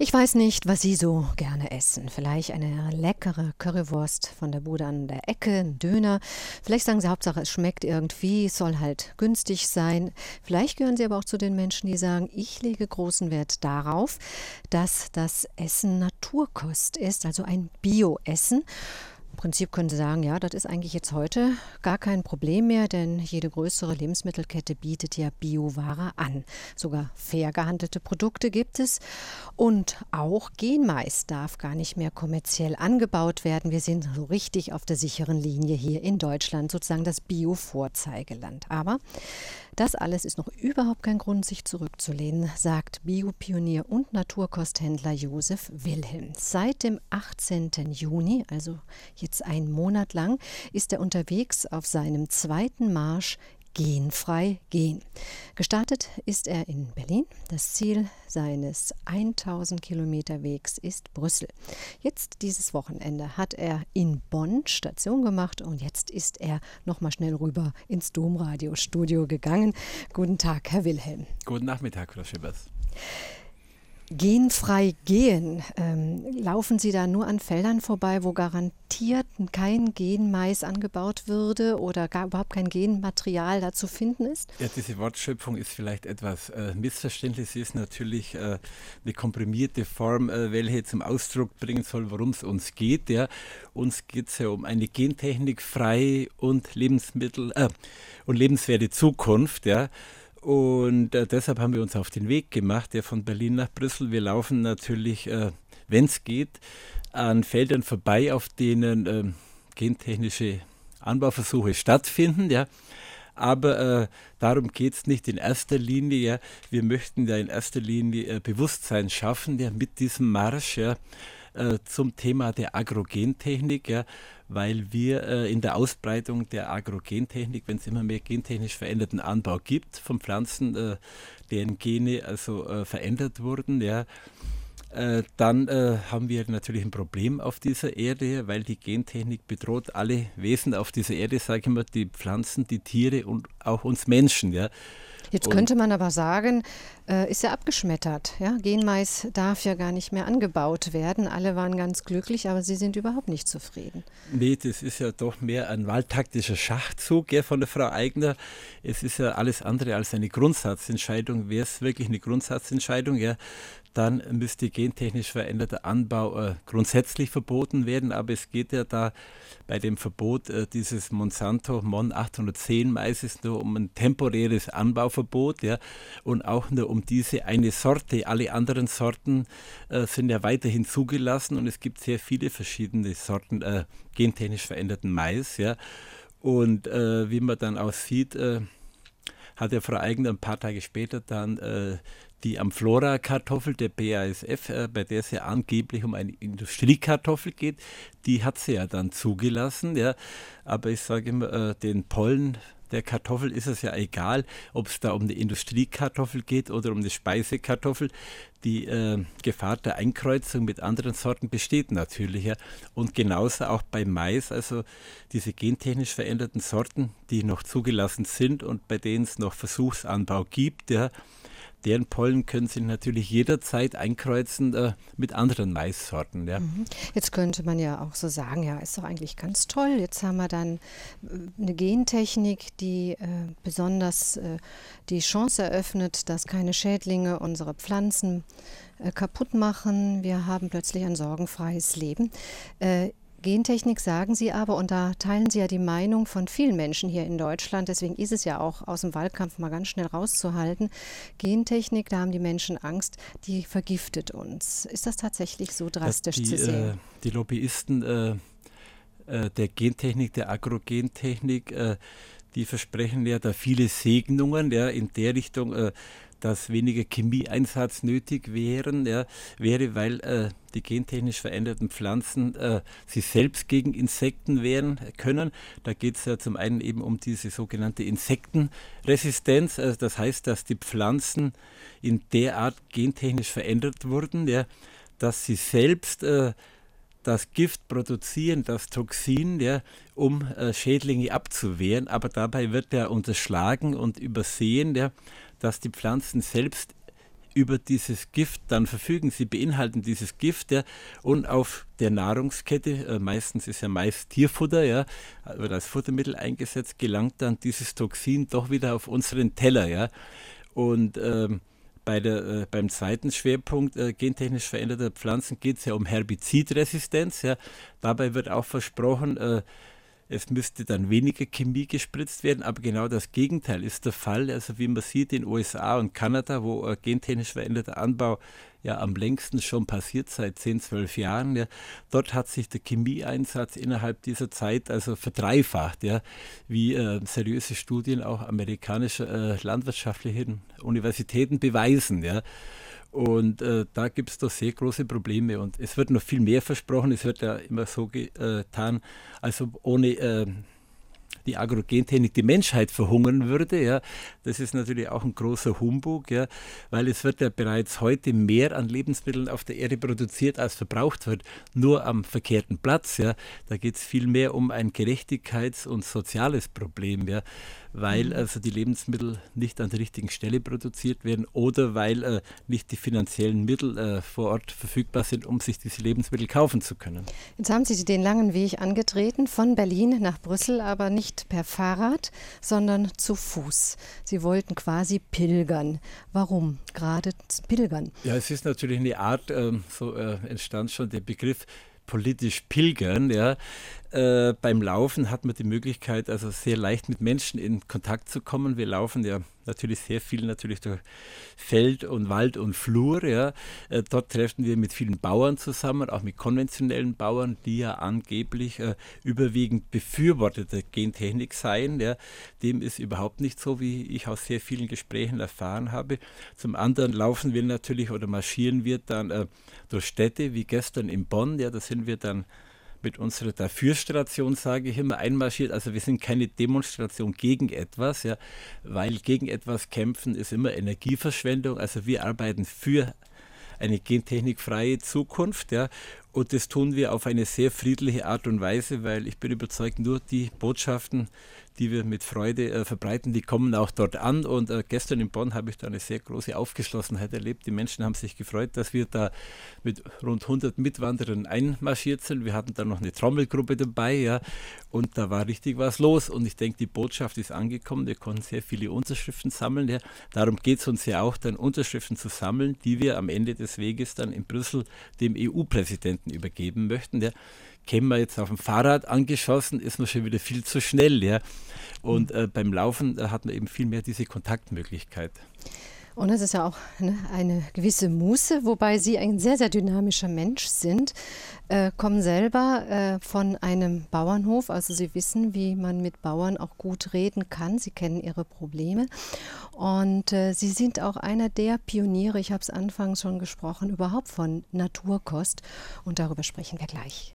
Ich weiß nicht, was Sie so gerne essen. Vielleicht eine leckere Currywurst von der Bude an der Ecke, ein Döner. Vielleicht sagen Sie, Hauptsache es schmeckt irgendwie, es soll halt günstig sein. Vielleicht gehören Sie aber auch zu den Menschen, die sagen, ich lege großen Wert darauf, dass das Essen Naturkost ist, also ein Bio-Essen. Im Prinzip können Sie sagen, ja, das ist eigentlich jetzt heute gar kein Problem mehr, denn jede größere Lebensmittelkette bietet ja Bioware an. Sogar fair gehandelte Produkte gibt es. Und auch Genmais darf gar nicht mehr kommerziell angebaut werden. Wir sind so richtig auf der sicheren Linie hier in Deutschland, sozusagen das Bio-Vorzeigeland. Aber das alles ist noch überhaupt kein Grund, sich zurückzulehnen, sagt Biopionier und Naturkosthändler Josef Wilhelm. Seit dem 18. Juni, also jetzt einen Monat lang, ist er unterwegs auf seinem zweiten Marsch Genfrei gehen. Gestartet ist er in Berlin. Das Ziel seines 1000 Kilometer Wegs ist Brüssel. Jetzt dieses Wochenende hat er in Bonn Station gemacht und jetzt ist er nochmal schnell rüber ins Domradiostudio gegangen. Guten Tag, Herr Wilhelm. Guten Nachmittag, Frau Schippers. Genfrei gehen. Laufen Sie da nur an Feldern vorbei, wo garantiert kein Genmais angebaut würde oder gar überhaupt kein Genmaterial da zu finden ist? Ja, diese Wortschöpfung ist vielleicht etwas missverständlich. Sie ist natürlich eine komprimierte Form, welche zum Ausdruck bringen soll, worum es uns geht. Ja. Uns geht es ja um eine gentechnikfreie und lebenswerte Zukunft. Ja. Und deshalb haben wir uns auf den Weg gemacht, von Berlin nach Brüssel. Wir laufen natürlich, wenn es geht, an Feldern vorbei, auf denen gentechnische Anbauversuche stattfinden. Ja. Aber darum geht es nicht in erster Linie. Ja. Wir möchten ja in erster Linie Bewusstsein schaffen, mit diesem Marsch zum Thema der Agrogentechnik, weil wir in der Ausbreitung der Agrogentechnik, wenn es immer mehr gentechnisch veränderten Anbau gibt von Pflanzen, deren Gene also verändert wurden, dann haben wir natürlich ein Problem auf dieser Erde, weil die Gentechnik bedroht alle Wesen auf dieser Erde, sage ich immer, die Pflanzen, die Tiere und auch uns Menschen. Ja. Jetzt könnte man aber sagen, ist ja abgeschmettert. Ja? Genmais darf ja gar nicht mehr angebaut werden. Alle waren ganz glücklich, aber Sie sind überhaupt nicht zufrieden. Nee, das ist ja doch mehr ein wahltaktischer Schachzug von der Frau Aigner. Es ist ja alles andere als eine Grundsatzentscheidung. Wäre es wirklich eine Grundsatzentscheidung, dann müsste gentechnisch veränderter Anbau grundsätzlich verboten werden. Aber es geht ja da bei dem Verbot dieses Monsanto Mon 810 Maises nur um ein temporäres Anbauverbot und auch nur um diese eine Sorte. Alle anderen Sorten sind ja weiterhin zugelassen und es gibt sehr viele verschiedene Sorten gentechnisch veränderten Mais. Und wie man dann auch sieht, hat der Frau Aigner ein paar Tage später dann die Amflora-Kartoffel der BASF, bei der es ja angeblich um eine Industriekartoffel geht, die hat sie ja dann zugelassen. Aber ich sage immer, den Pollen der Kartoffel ist es ja egal, ob es da um eine Industriekartoffel geht oder um eine Speisekartoffel. Die Gefahr der Einkreuzung mit anderen Sorten besteht natürlich. Und genauso auch bei Mais, also diese gentechnisch veränderten Sorten, die noch zugelassen sind und bei denen es noch Versuchsanbau gibt, deren Pollen können sich natürlich jederzeit einkreuzen mit anderen Maissorten. Jetzt könnte man ja auch so sagen, ist doch eigentlich ganz toll. Jetzt haben wir dann eine Gentechnik, die besonders die Chance eröffnet, dass keine Schädlinge unsere Pflanzen kaputt machen. Wir haben plötzlich ein sorgenfreies Leben. Gentechnik sagen Sie aber, und da teilen Sie ja die Meinung von vielen Menschen hier in Deutschland, deswegen ist es ja auch aus dem Wahlkampf mal ganz schnell rauszuhalten. Gentechnik, da haben die Menschen Angst, die vergiftet uns. Ist das tatsächlich so drastisch zu sehen? Die Lobbyisten der Gentechnik, der Agrogentechnik, die versprechen ja da viele Segnungen in der Richtung, dass weniger Chemieeinsatz nötig wäre, weil die gentechnisch veränderten Pflanzen sich selbst gegen Insekten wehren können. Da geht es ja zum einen eben um diese sogenannte Insektenresistenz. Das heißt, dass die Pflanzen in der Art gentechnisch verändert wurden, dass sie selbst das Gift produzieren, das Toxin, um Schädlinge abzuwehren. Aber dabei wird unterschlagen und übersehen, dass die Pflanzen selbst über dieses Gift dann verfügen. Sie beinhalten dieses Gift, ja, und auf der Nahrungskette, meistens ist ja Mais Tierfutter, ja, wird als Futtermittel eingesetzt, gelangt dann dieses Toxin doch wieder auf unseren Teller, ja. Und beim zweiten Schwerpunkt gentechnisch veränderter Pflanzen geht es ja um Herbizidresistenz. Ja. Dabei wird auch versprochen, es müsste dann weniger Chemie gespritzt werden, aber genau das Gegenteil ist der Fall. Also wie man sieht in USA und Kanada, wo gentechnisch veränderter Anbau ja am längsten schon passiert, seit 10, 12 Jahren. Ja. Dort hat sich der Chemieeinsatz innerhalb dieser Zeit also verdreifacht, ja, wie seriöse Studien auch amerikanischer landwirtschaftlichen Universitäten beweisen. Ja. Und da gibt es doch sehr große Probleme und es wird noch viel mehr versprochen. Es wird ja immer so getan, als ob ohne die Agrogentechnik die Menschheit verhungern würde. Ja. Das ist natürlich auch ein großer Humbug, ja, weil es wird ja bereits heute mehr an Lebensmitteln auf der Erde produziert, als verbraucht wird, nur am verkehrten Platz. Ja. Da geht es viel mehr um ein Gerechtigkeits- und soziales Problem, ja, weil also die Lebensmittel nicht an der richtigen Stelle produziert werden oder weil nicht die finanziellen Mittel vor Ort verfügbar sind, um sich diese Lebensmittel kaufen zu können. Jetzt haben Sie den langen Weg angetreten von Berlin nach Brüssel, aber nicht per Fahrrad, sondern zu Fuß. Sie wollten quasi pilgern. Warum gerade pilgern? Ja, es ist natürlich eine Art, so entstand schon der Begriff politisch pilgern, ja. Beim Laufen hat man die Möglichkeit, also sehr leicht mit Menschen in Kontakt zu kommen. Wir laufen ja natürlich sehr viel natürlich durch Feld und Wald und Flur. Ja. Dort treffen wir mit vielen Bauern zusammen, auch mit konventionellen Bauern, die ja angeblich überwiegend Befürworter der Gentechnik seien. Ja. Dem ist überhaupt nicht so, wie ich aus sehr vielen Gesprächen erfahren habe. Zum anderen laufen wir natürlich oder marschieren wir dann durch Städte, wie gestern in Bonn. Ja, da sind wir dann mit unserer Dafür-Station, sage ich immer, einmarschiert. Also wir sind keine Demonstration gegen etwas, ja, weil gegen etwas kämpfen ist immer Energieverschwendung. Also wir arbeiten für eine gentechnikfreie Zukunft, ja, und das tun wir auf eine sehr friedliche Art und Weise, weil ich bin überzeugt, nur die Botschaften, die wir mit Freude verbreiten, die kommen auch dort an. Und gestern in Bonn habe ich da eine sehr große Aufgeschlossenheit erlebt. Die Menschen haben sich gefreut, dass wir da mit rund 100 Mitwanderern einmarschiert sind. Wir hatten da noch eine Trommelgruppe dabei, ja, und da war richtig was los. Und ich denke, die Botschaft ist angekommen. Wir konnten sehr viele Unterschriften sammeln. Ja. Darum geht es uns ja auch, dann Unterschriften zu sammeln, die wir am Ende des Weges dann in Brüssel dem EU-Präsidenten übergeben möchten. Ja. Kämen wir jetzt auf dem Fahrrad angeschossen, ist man schon wieder viel zu schnell. Ja. Und beim Laufen hat man eben viel mehr diese Kontaktmöglichkeit. Und es ist ja auch eine gewisse Muße, wobei Sie ein sehr, sehr dynamischer Mensch sind, kommen selber von einem Bauernhof, also Sie wissen, wie man mit Bauern auch gut reden kann. Sie kennen ihre Probleme und Sie sind auch einer der Pioniere, ich habe es anfangs schon gesprochen, überhaupt von Naturkost und darüber sprechen wir gleich.